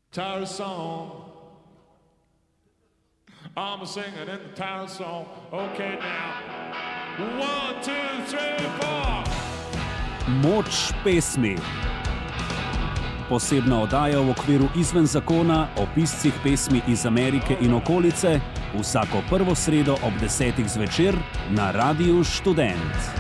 Tower song. I'm singing in the tower song. Okay now. 1, 2, 3, 4. Moč pesmi. Posebna oddaja v okviru Izven zakona o piscih pesmi iz Amerike in okolice vsako prvo sredo ob 10. zvečer na Radiu Študent.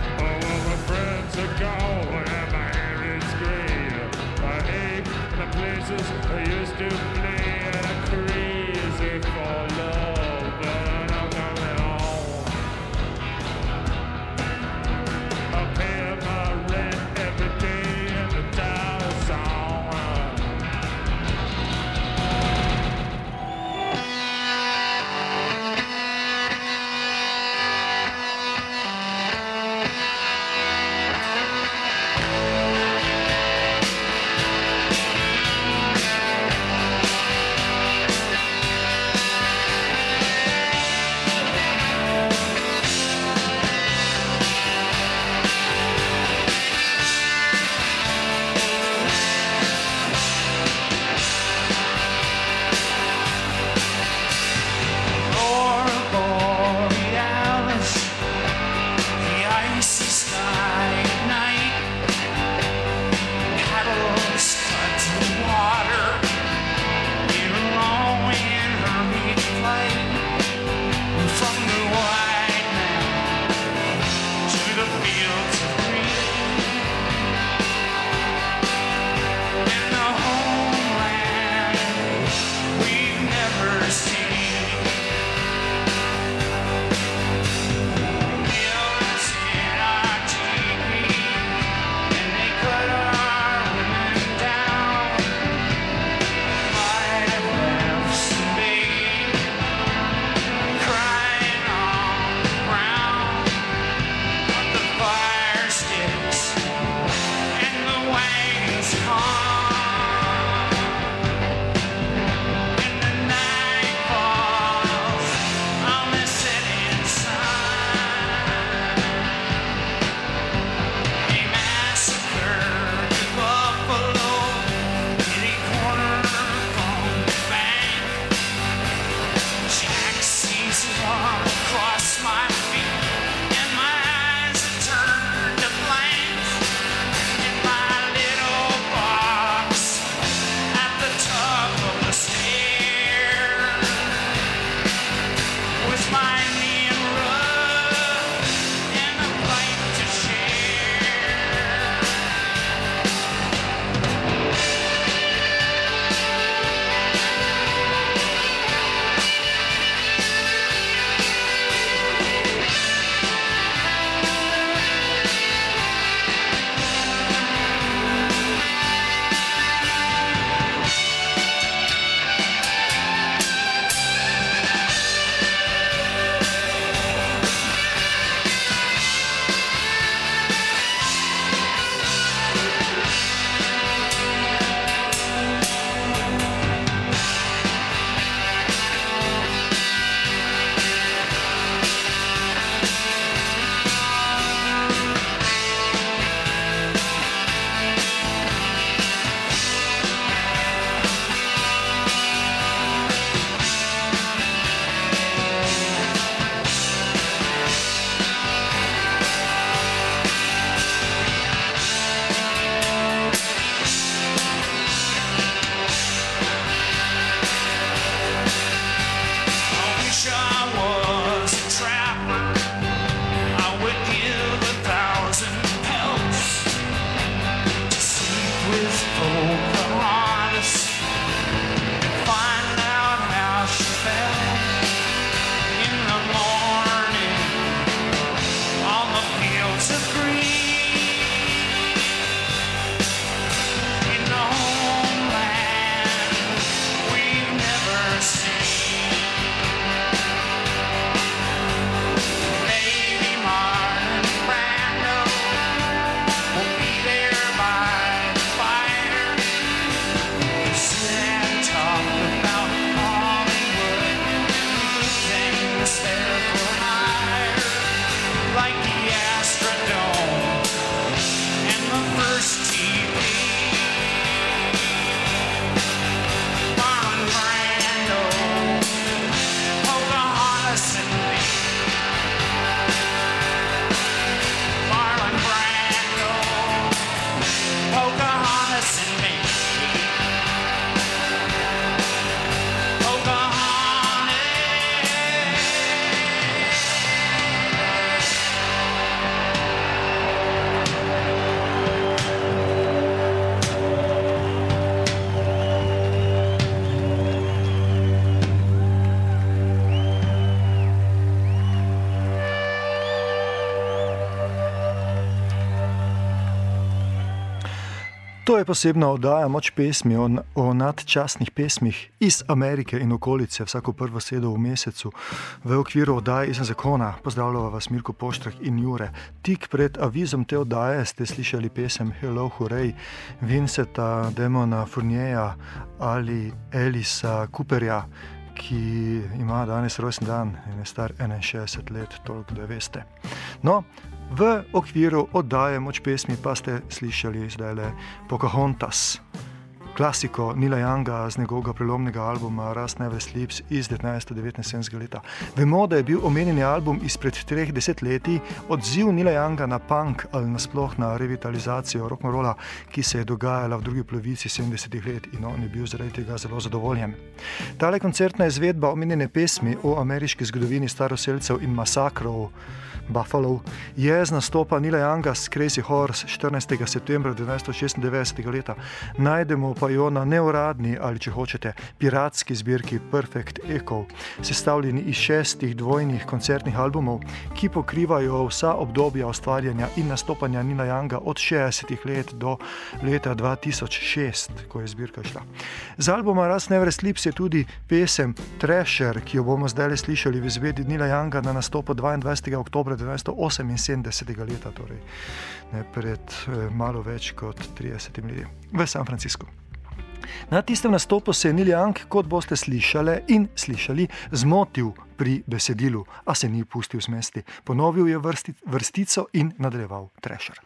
To je posebna oddaja Moč pesmi o nadčasnih pesmih iz Amerike in okolice vsako prvo sredo v mesecu. V okviru oddaje Izven zakona pozdravljava vas Mirko Poštrah in Jure. Tik pred avizom te oddaje ste slišali pesem Hello Hooray Vincenta Demona Fournierja ali Elisa Cooperja, ki ima danes rojsten dan in je star 61 let, toliko da veste. No, v okviru oddaje Moč pesmi pa ste slišali zdajle Pocahontas, klasiko Neila Younga z njegovega prelomnega albuma Rust Never Sleeps iz 1979 leta. Vemo, da je bil omenjeni album izpred 3 desetletij odziv Neila Younga na punk ali nasploh na revitalizacijo rock'n'rolla, ki se je dogajala v drugi polovici 70 let in on je bil zaradi tega zelo zadovoljen. Tale koncertna izvedba omenjene pesmi o ameriški zgodovini staroselcev in masakrov Buffalo je z nastopa Neila Younga s Crazy Horse 14. septembra 1996 leta. Najdemo pa jo na neuradni ali, če hočete, piratski zbirki Perfect Echo, sestavljeni iz 6 dvojnih koncertnih albumov, ki pokrivajo vsa obdobja ustvarjanja in nastopanja Neila Younga od 60 let do leta 2006, ko je zbirka šla. Z albuma Rust Never Sleeps je tudi pesem Thrasher, ki jo bomo zdaj slišali v izvedbi Neila Younga na nastopu 22. oktobra 1978 leta, torej ne pred malo več kot 30 leti v San Franciscu. Na tistem nastopu se je Neil Young, kot boste slišali in slišali, zmotil pri besedilu, a se ni pustil zmesti. Ponovil je vrstico in nadaljeval Thrasher.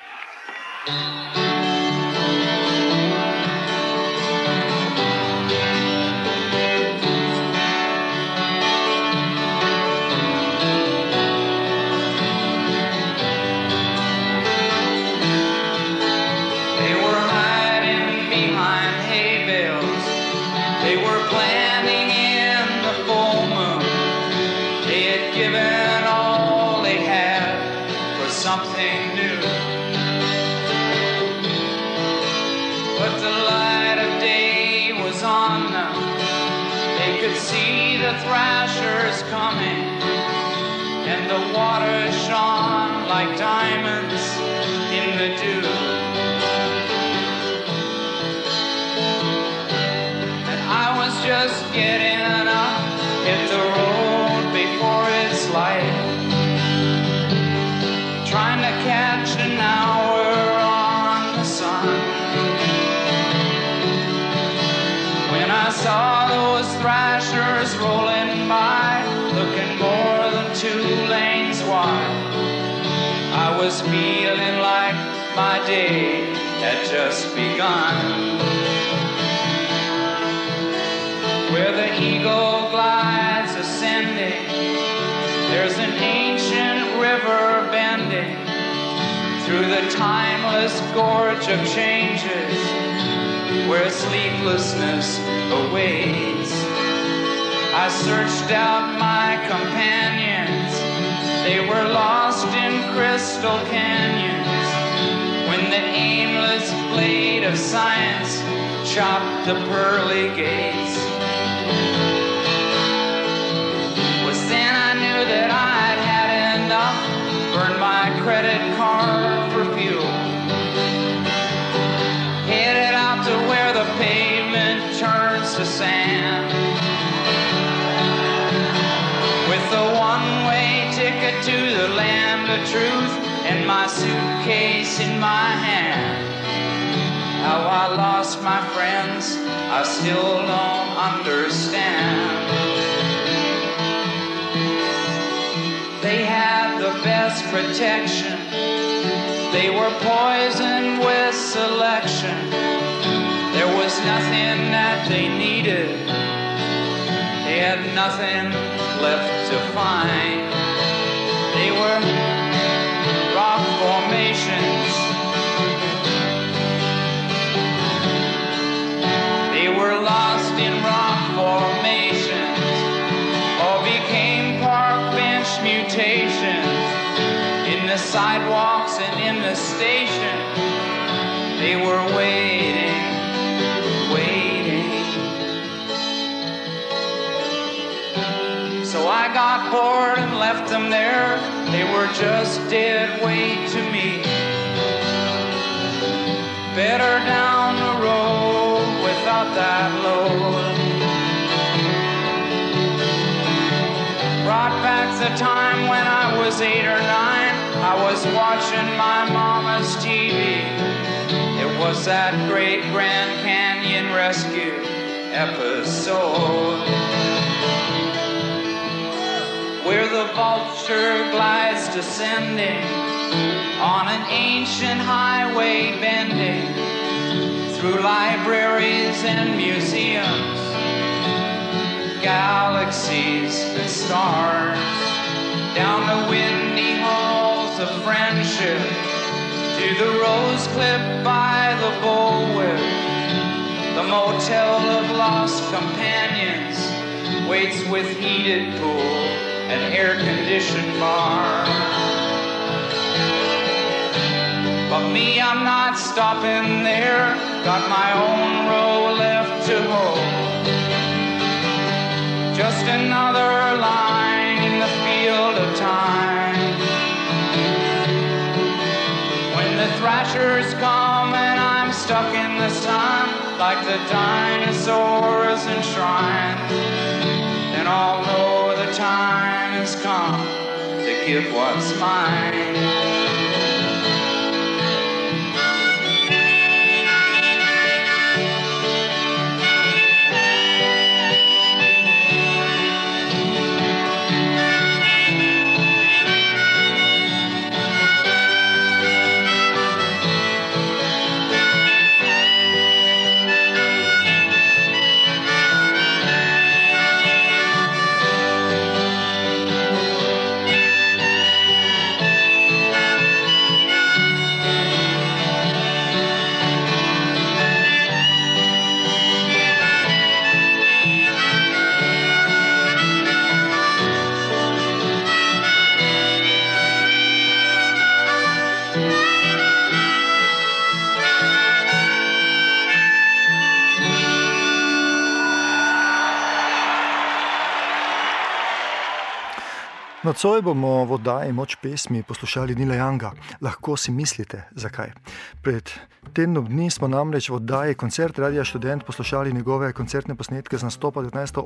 Thrashers coming, and the water shone like diamonds in the dew. And I was just getting up, hit the road before it's light, trying to catch an hour on the sun. When I saw those thrashers rolling by, looking more than 2 lanes wide, I was feeling like my day had just begun. Where the eagle glides ascending, there's an ancient river bending through the timeless gorge of changes, where sleeplessness awaits. I searched out my companions, they were lost in crystal canyons, when the aimless blade of science chopped the pearly gates. Was then I knew that I'd had enough, burned my credit card for fuel, headed out to where the pavement turns to sand, with a one-way ticket to the land of truth and my suitcase in my hand. How I lost my friends, I still don't understand. They had the best protection, they were poisoned with selection. There was nothing that they needed, they had nothing left to find. They were rock formations, they were lost in rock formations, or became park bench mutations in the sidewalks and in the station. They were waiting, waiting. So I got bored and left them there. They were just dead weight to me. better down the road without that load. Brought back the time when I was 8 or 9. I was watching my mama's TV. It was that great Grand Canyon rescue episode, where the vulture glides descending on an ancient highway, bending through libraries and museums, galaxies and stars, down the windy halls of friendship, to the rose clip by the bullwhip. The motel of lost companions waits with heated pool and air-conditioned bar. But me, I'm not stopping there, got my own row left to hold. Just another line in the field of time. When the thrashers come and I'm stuck in the sun, like the dinosaurs enshrined, then I'll know the time has come to give what's mine. Nocoj bomo v oddaji Moč pesmi poslušali Neila Younga. Lahko si mislite, zakaj. Pred tednom dni smo namreč v oddaji Koncert Radia Študent poslušali njegove koncertne posnetke z nastopa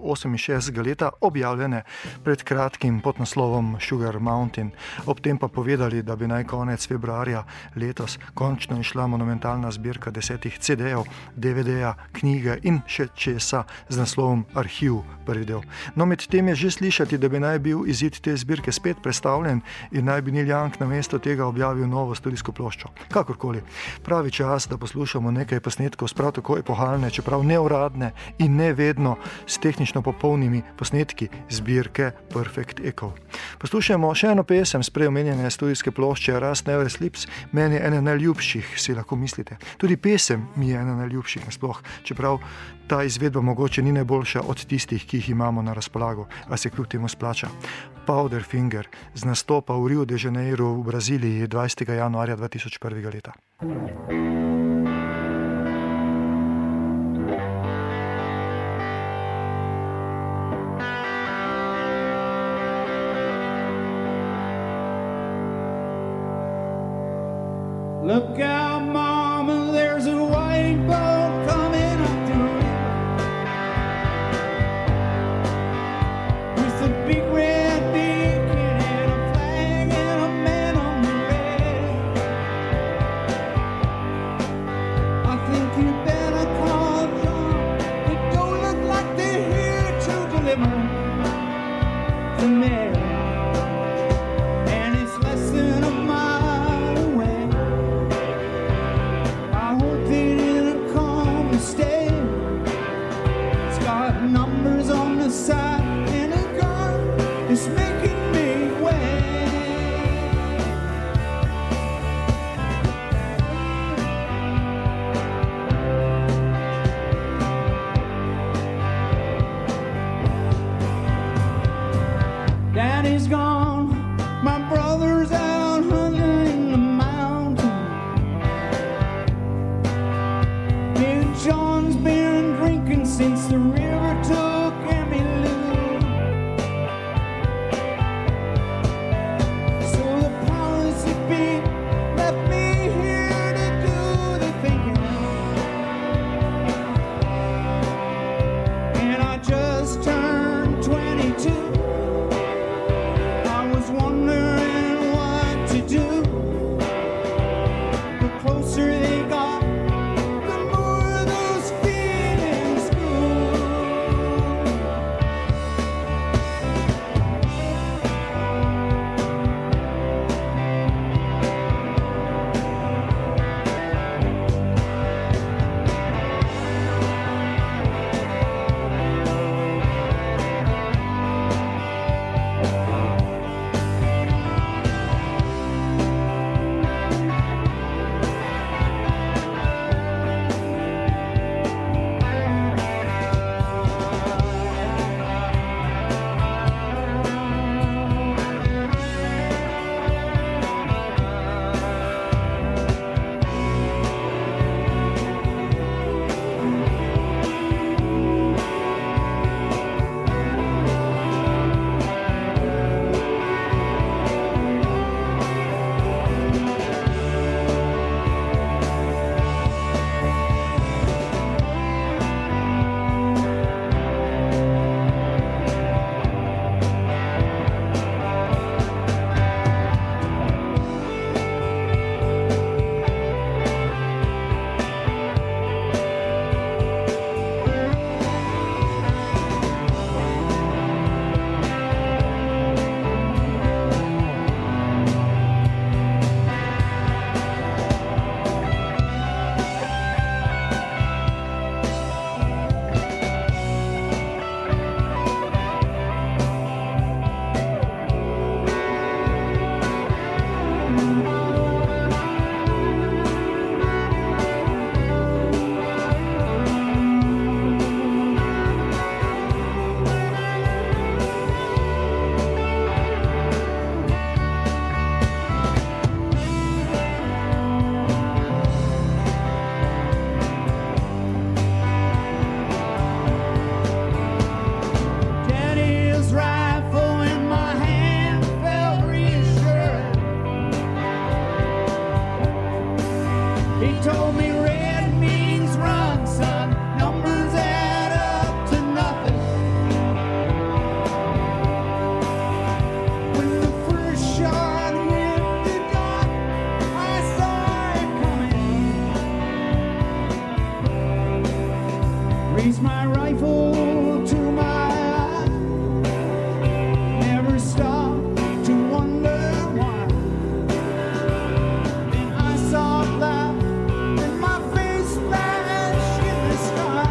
1968 leta, objavljene pred kratkim pod naslovom Sugar Mountain. Ob tem pa povedali, da bi naj konec februarja letos končno išla monumentalna zbirka 10 CD-jev, DVD-ja, knjige in še česa z naslovom Arhiv prvi del. No, med tem je že slišati, da bi naj bil izid te zbirke spet predstavljen in naj bi Neil Young namesto tega objavil novo studijsko ploščo. Kakorkoli, pravi čas, da poslušamo nekaj posnetkov prav tako epohalne, čeprav neuradne in ne vedno s tehnično popolnimi posnetki zbirke Perfect Echo. Poslušamo še eno pesem s preomenjene studijske plošče Rust Never Sleeps, meni je ena najljubših, si lahko mislite. Tudi pesem mi je ena najljubših nasploh, čeprav ta izvedba mogoče ni najboljša od tistih, ki jih imamo na razpolago, a se kljub temu splača. Powderfinger z nastopa v Rio de Janeiro v Braziliji 20. januarja 2001. leta. Look out, Mama, there's a white boat coming up the river with a big red beacon and a flag and a man on the red. I think you better call John. They don't look like they're here to deliver the mail. And it's less than a mile away. I hope they didn't come to stay. It's got numbers on the side and a gun is making me wait. Daddy's gone, my brother's out hunting in the mountain. Me and John's been drinking since the river took Emmylou. So the powers that be left me here to do the thinking. full to my eye. Never stop to wonder why. Then I saw that and my face flashed in the sky.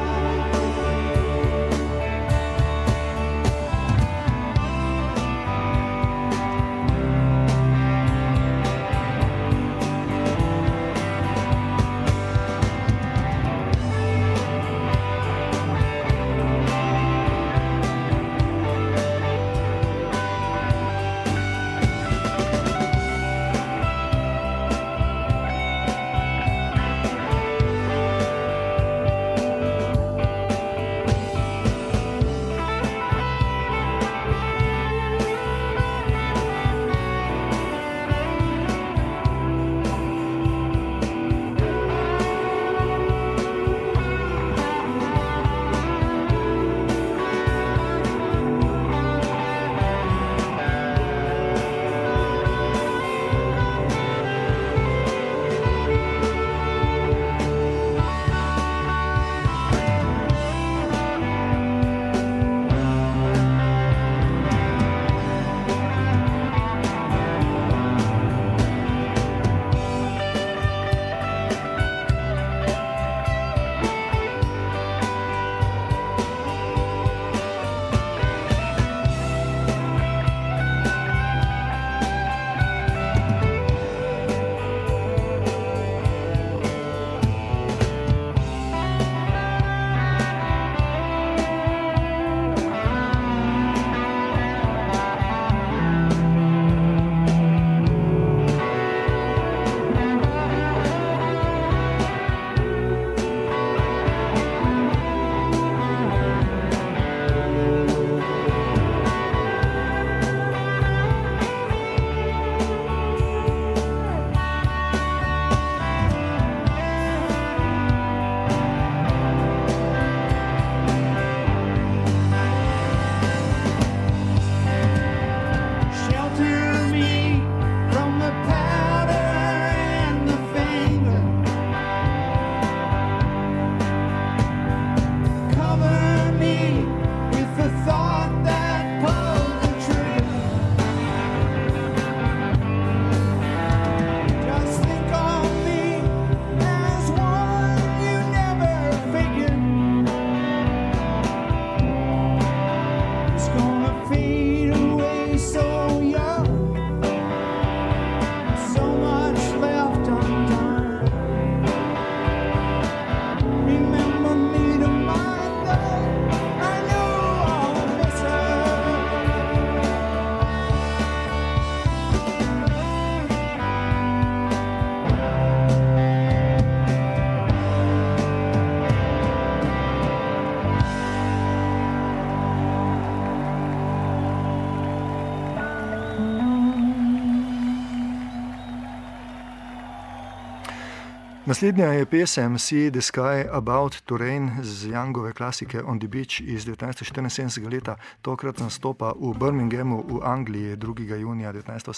Naslednja je pesem See the Sky About to Rain z Youngove klasike On the Beach iz 1974 leta. Tokrat nastopa v Birminghamu v Angliji 2. junija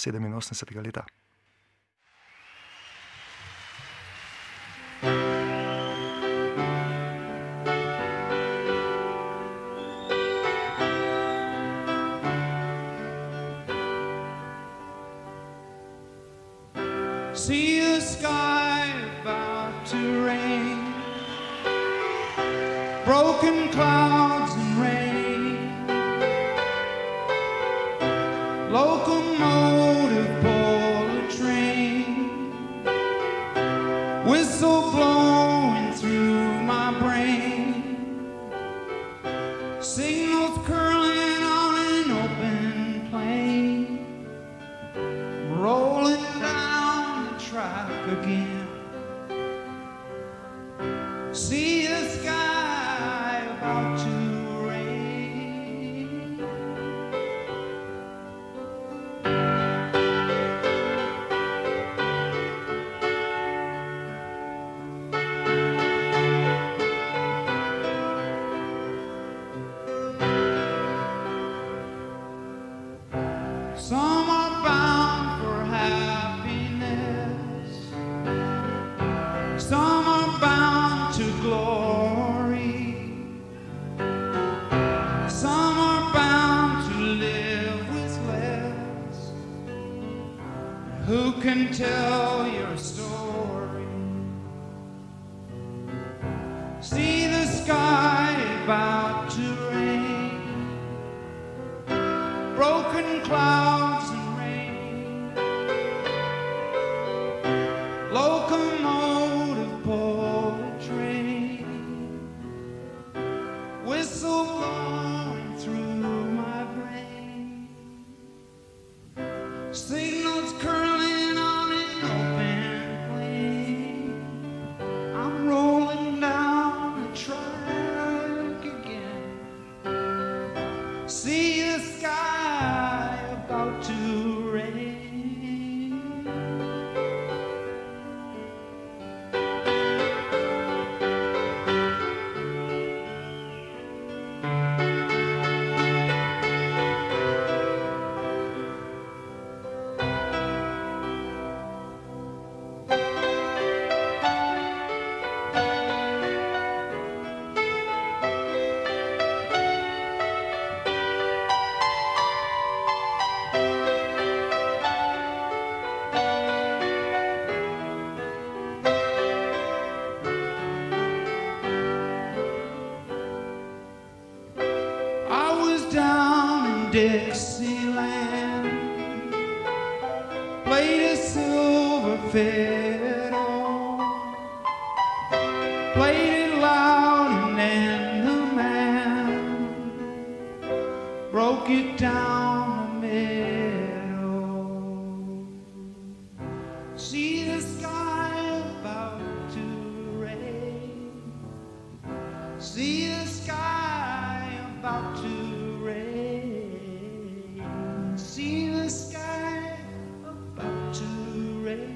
1987 leta. See the sky about to rain, broken clouds and rain, locomotive pull a train, whistle blowing through my brain, signals curling on an open plain, rolling down the track again. See the sky about to rain. can tell your story. See the sky about to rain, broken clouds and rain, locomotive pulling train, whistle blowing through my brain, signals curling on an open plain. I'm rolling down the track again. See the sky about to rain. I was down in Dixieland, played a silver fiddle, played it loud, and then the man broke it down the middle. See the sky about to rain. See the sky about to rain. See the sky about to rain.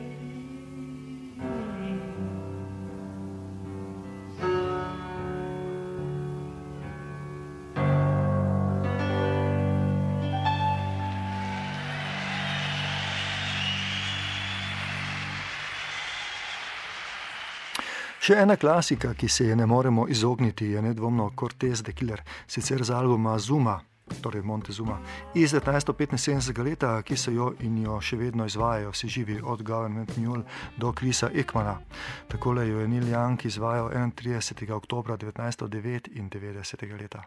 Še ena klasika, ki se je ne moremo izogniti, je nedvomno Cortez the Killer, sicer z albuma Zuma, torej Montezuma, iz 1975. leta, ki so jo in jo še vedno izvajajo vsi živi, od Government Mule do Chrisa Ekmana. Takole jo je Neil Young izvajal 31. oktobra 1999. leta.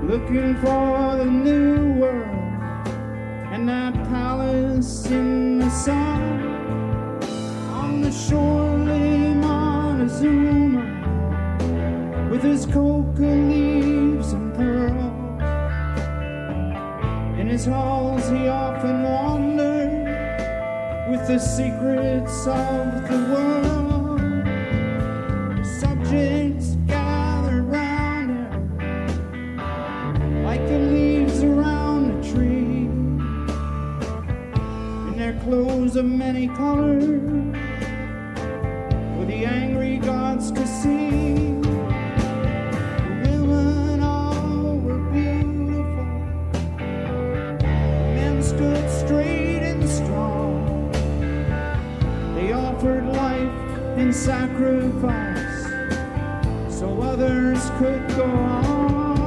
looking for the new world and that palace in the sun. On the shore lay Montezuma with his coca leaves and pearls. In his halls he often wandered with the secrets of the world. The subjects gathered round him like the leaves around a tree, in their clothes of many colors for the angry gods to see. The women all were beautiful, men stood straight and strong. They offered life in sacrifice so others could go on.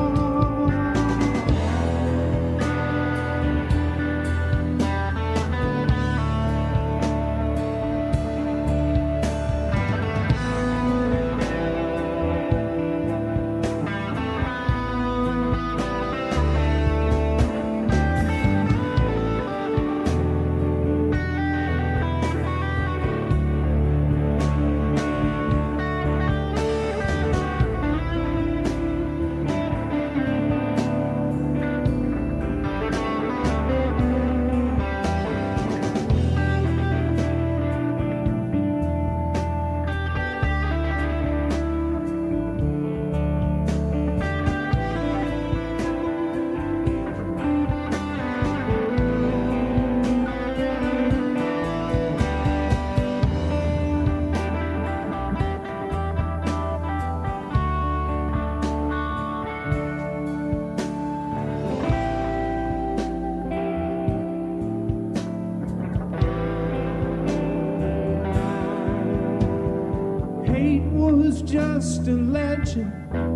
Just a legend,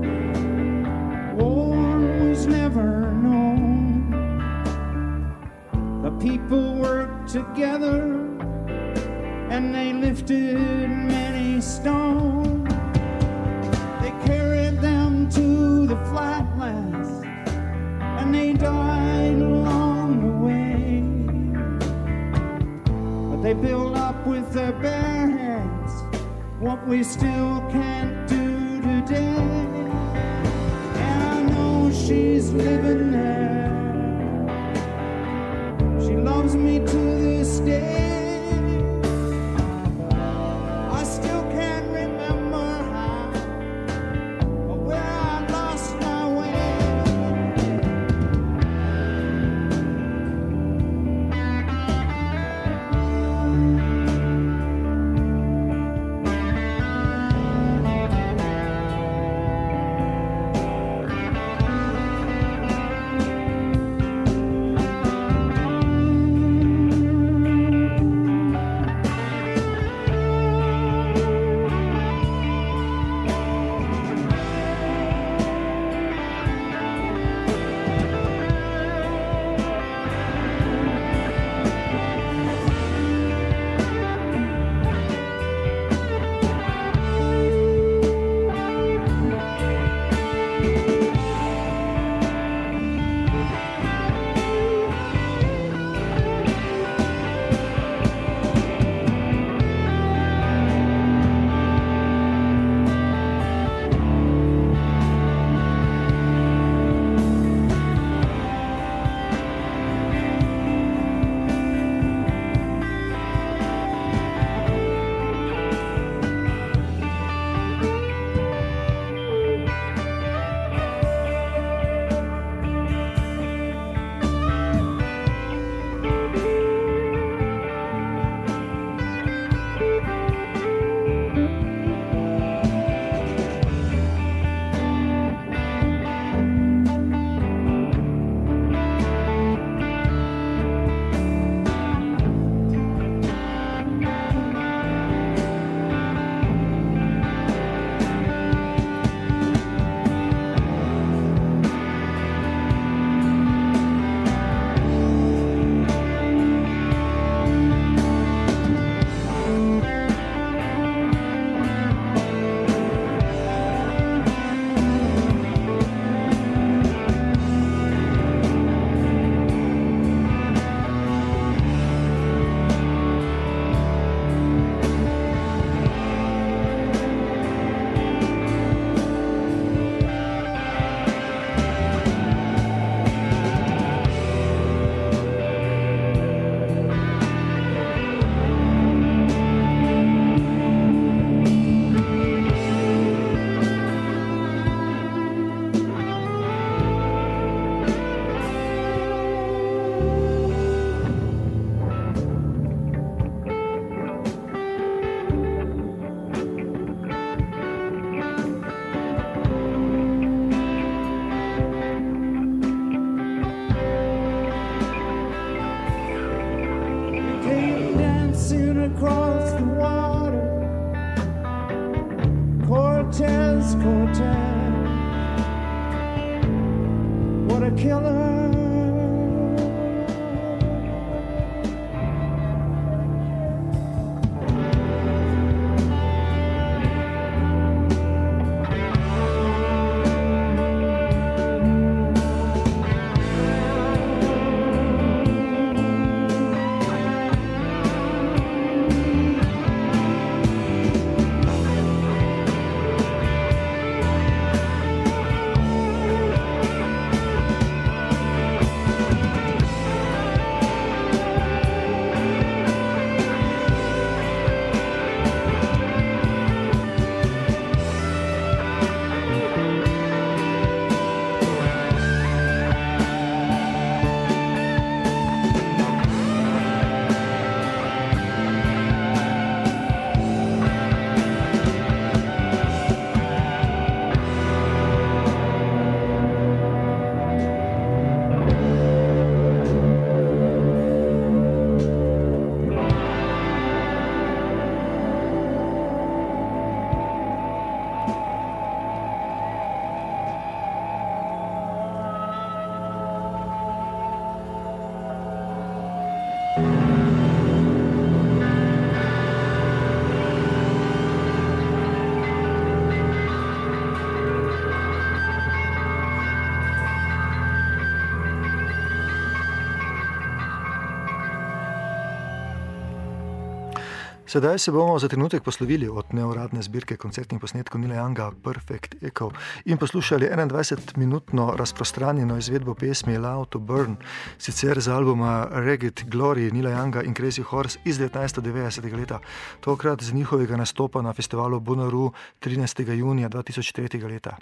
war was never known. The people worked together and they lifted many stones. They carried them to the flatlands and they died along the way. But they built up with their bare hands what we still can't do today. And I know she's living there. She loves me to this day. I still can't remember how or where I lost my way. seen across the water. Cortez, Cortez, what a killer. Sedaj se bomo za trenutek poslovili od neuradne zbirke koncertnih posnetkov Neila Younga Perfect Echo in poslušali 21-minutno razprostranjeno izvedbo pesmi Allowed to Burn, sicer z albuma Ragged Glory Neila Younga in Crazy Horse iz 1990. leta, tokrat z njihovega nastopa na festivalu Bonnaroo 13. junija 2003. leta.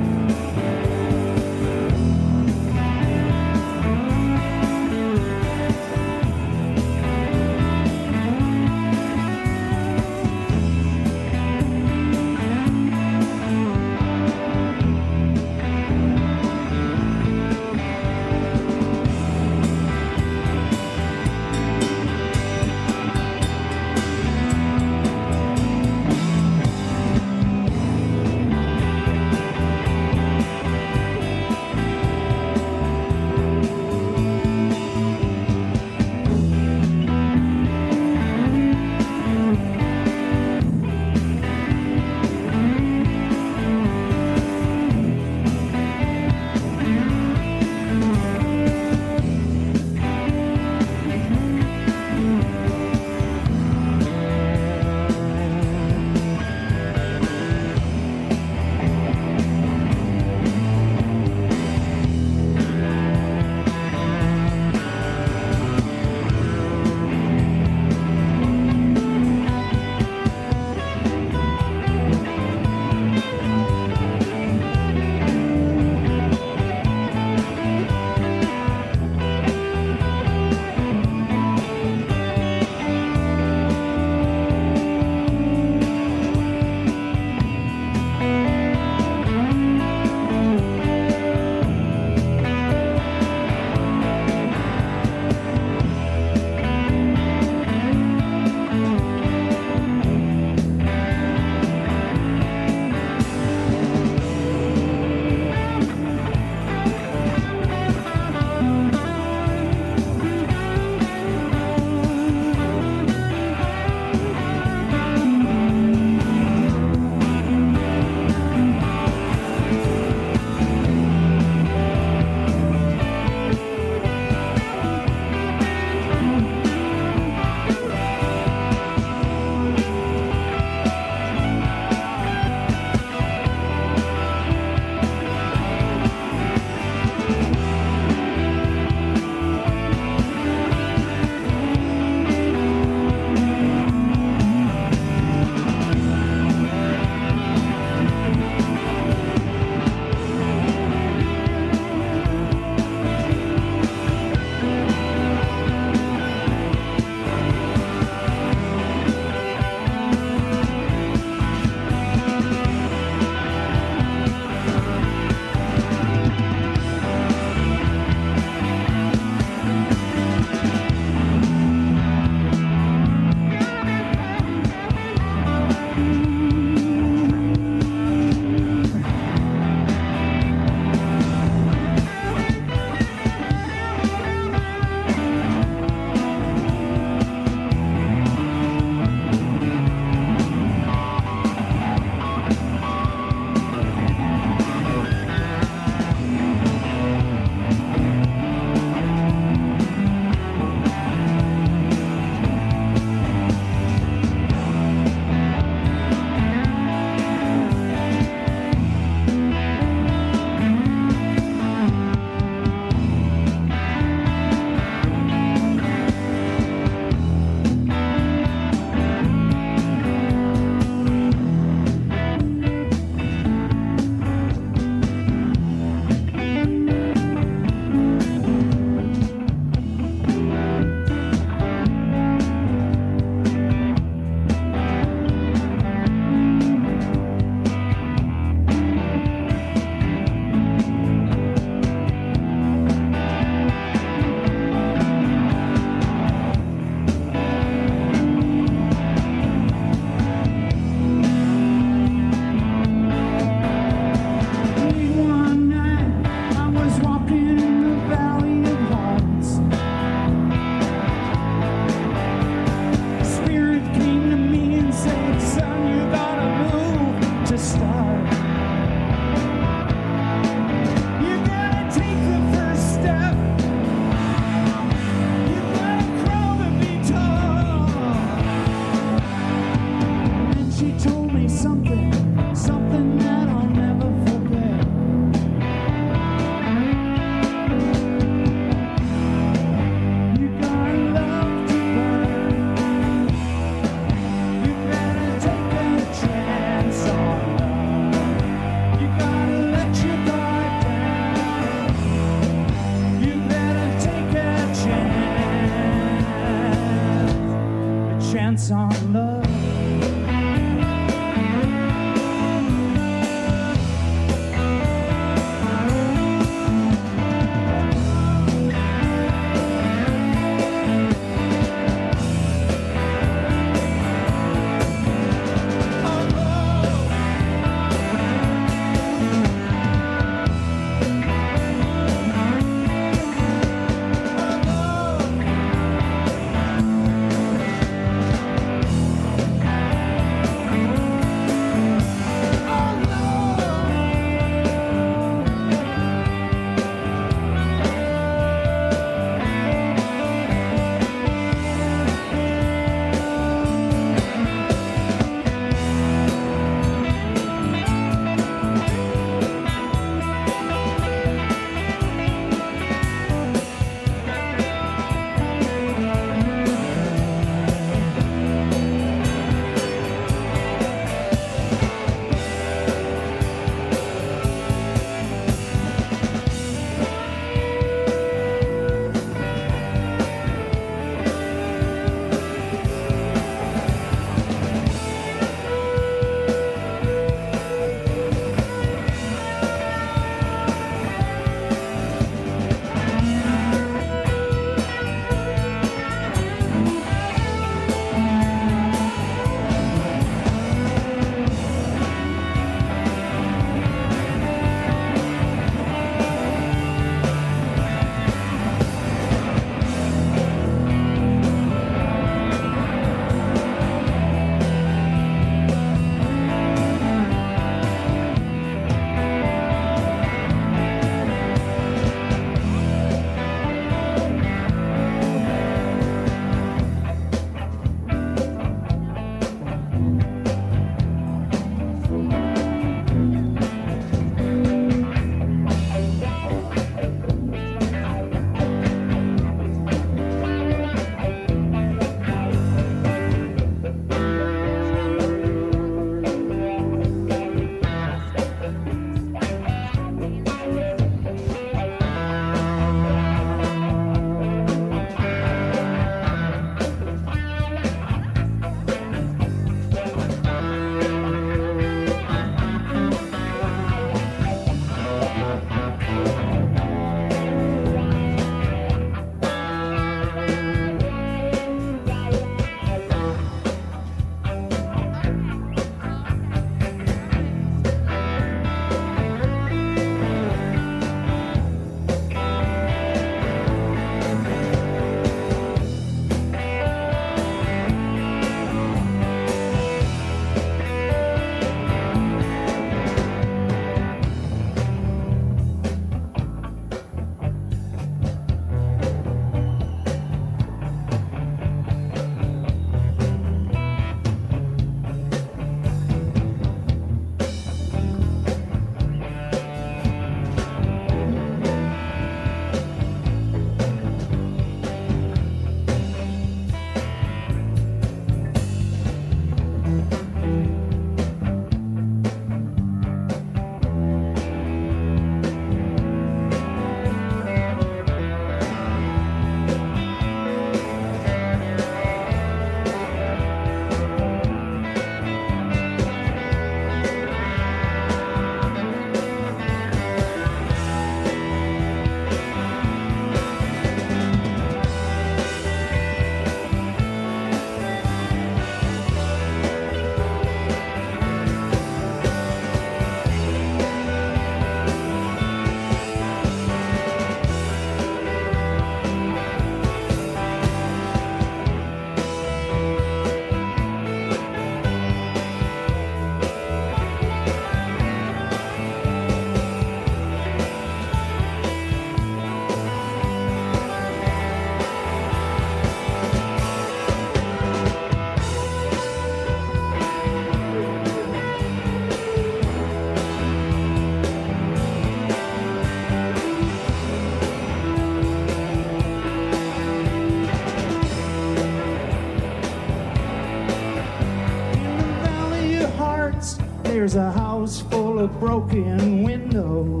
There's a house full of broken windows,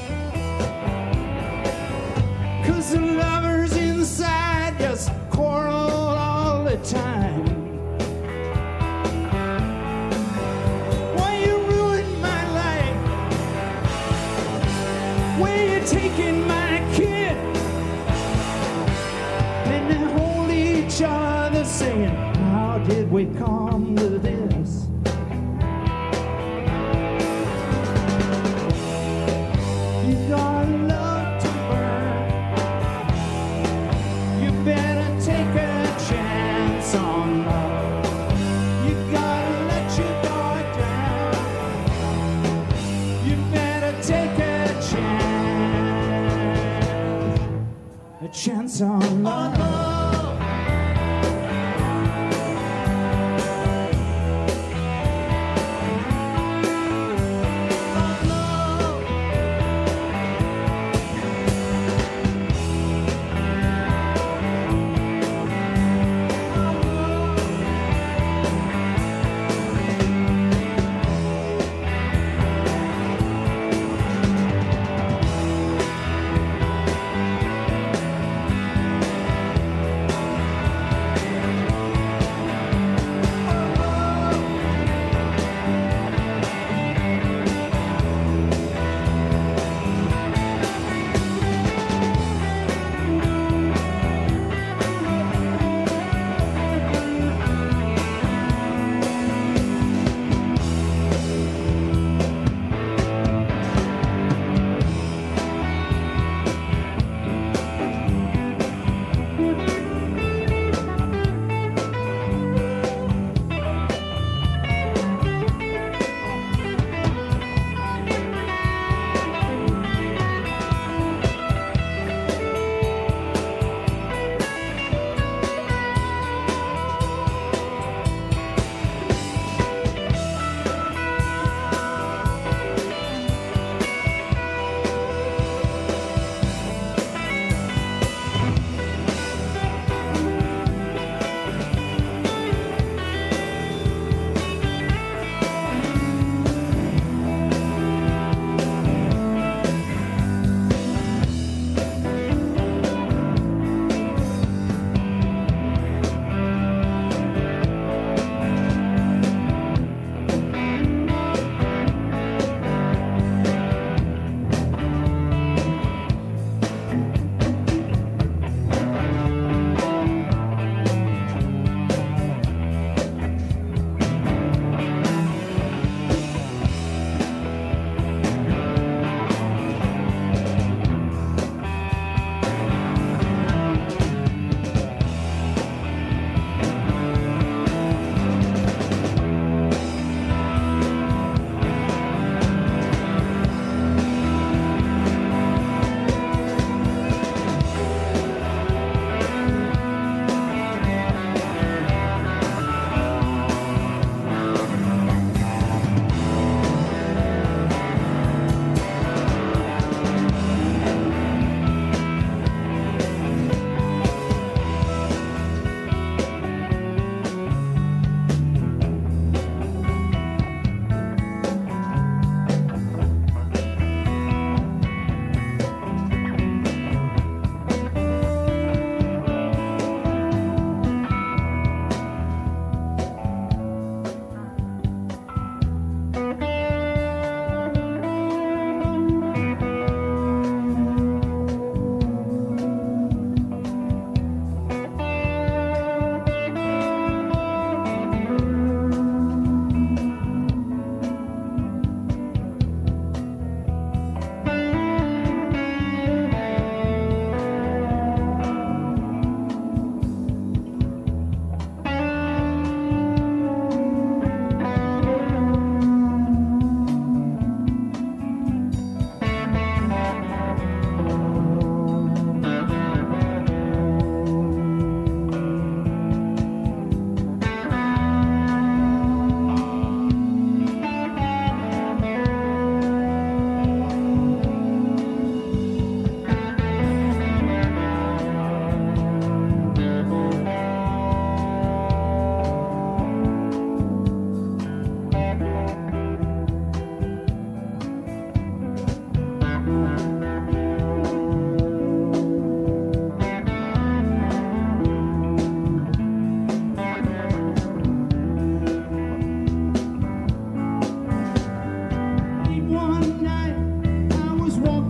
'cause the lovers inside just quarrel all the time. Why you ruined my life? Where you taking my kid? Then they hold each other saying, how did we come to this? You got love to burn. You better take a chance on love. You gotta let your guard down. You better take a chance on love.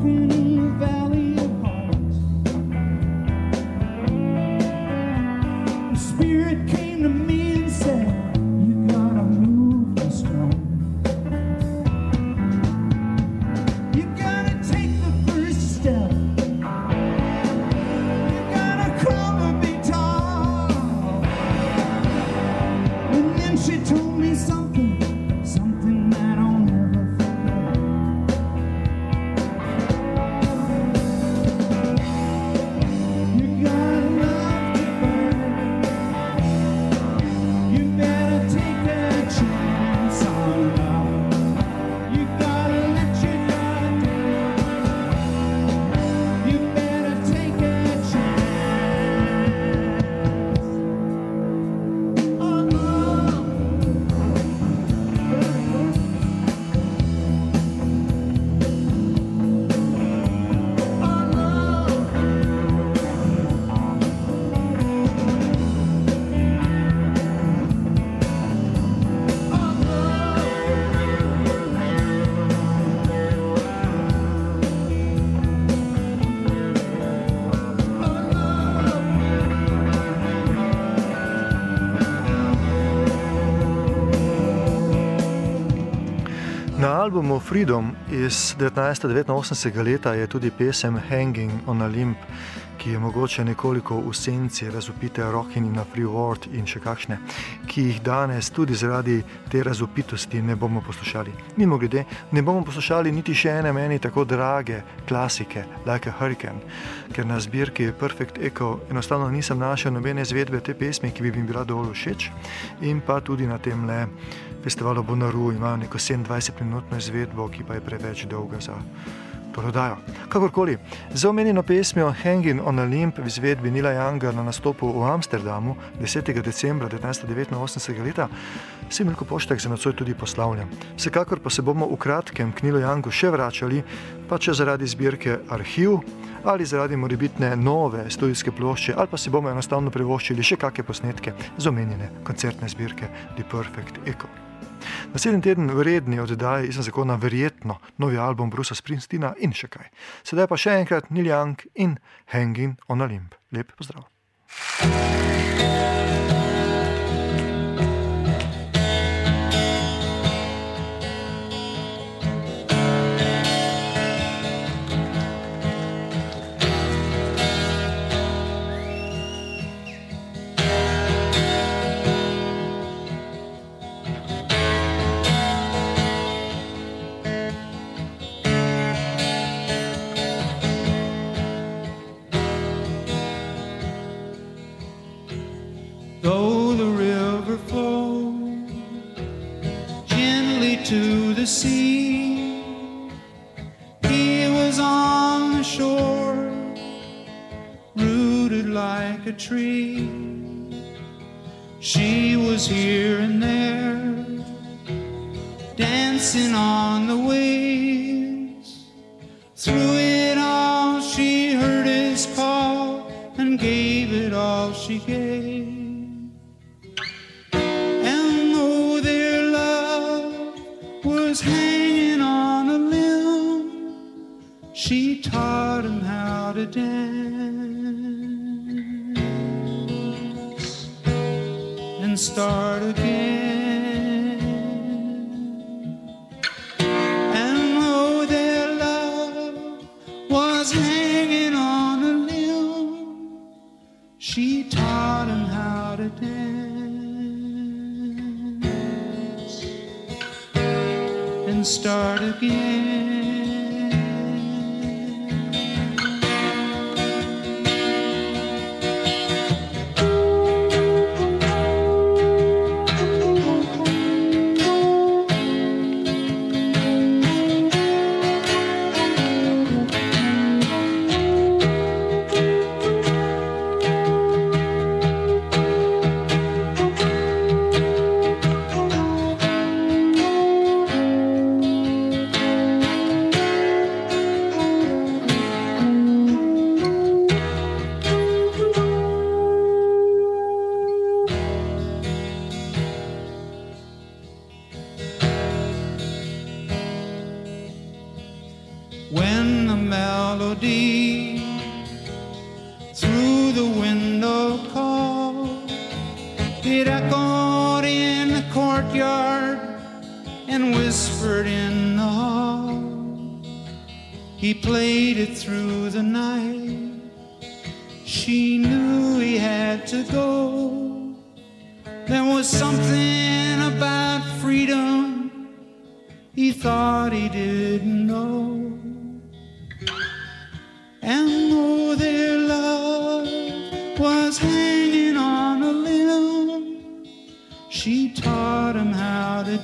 walking in the valley of hearts. The Spirit came to me and said, you gotta move the stone. You gotta take the first step. You gotta climb a big tall. And then she told me something that I'll never forget. You got love to burn. You better take a chance on love. You gotta let your guard down. You better take a chance on love. Na albumu Freedom iz 1989 leta je tudi pesem Hanging on a Limb, ki je mogoče nekoliko v senci razvpite Rockin' in a Free World in še kakšne, ki jih danes tudi zaradi te razvpitosti ne bomo poslušali. Mimogrede, ne bomo poslušali niti še ene meni tako drage klasike, Like a Hurricane, ker na zbirki Perfect Echo enostavno nisem našel nobene izvedbe te pesmi, ki bi mi bila dovolj všeč, in pa tudi na tem le festivalu Bonnaroo imajo neko 27-minutno izvedbo, ki pa je preveč dolga za to oddajo. Kakorkoli, za omenjeno pesmijo Hanging on a Limb v izvedbi Neila Younga na nastopu v Amsterdamu 10. decembra 1989 leta se Milko Poštek za nocoj tudi poslavljam. Vsekakor pa se bomo v kratkem k Neilu Youngu še vračali, pa če zaradi zbirke Arhiv ali zaradi morebitne nove studijske plošče, ali pa si bomo enostavno privoščili še kakšne posnetke z omenjene koncertne zbirke The Perfect Echo. Naslednji teden v redni oddaji Izven zakona verjetno novi album Brucea Springsteena in še kaj. Sedaj pa še enkrat Neil Young in Hanging on a Limb. Lep pozdrav. Though the river flows gently to the sea, he was on the shore, rooted like a tree. She was here and there, dancing on the waves. Through it all she heard his call and gave it all she gave. Was hanging on a limb, she taught him how to dance and start again. And though their love was hanging on a limb, she taught him how to dance and start again. melody through the window call. It echoed in the courtyard and whispered in the hall. He played it through the night. She knew he had to go. There was something about freedom he thought he didn't know. And though their love was hanging on a limb, she taught him how to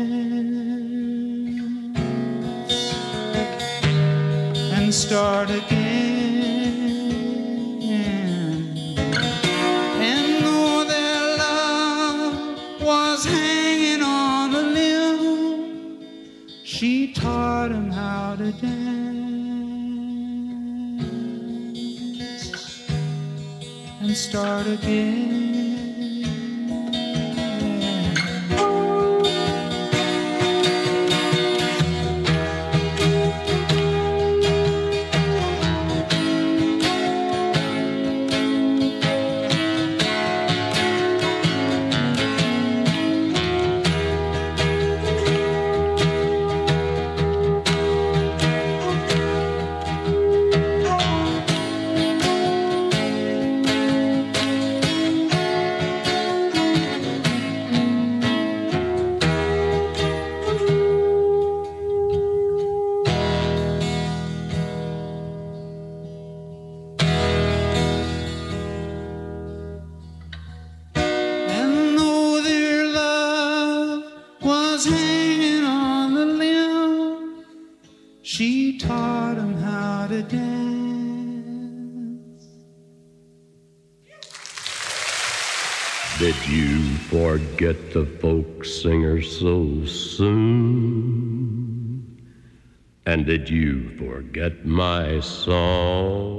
dance and start again. And though their love was hanging on a limb, she taught him how to dance and start again. Did you forget the folk singer so soon? And did you forget my song?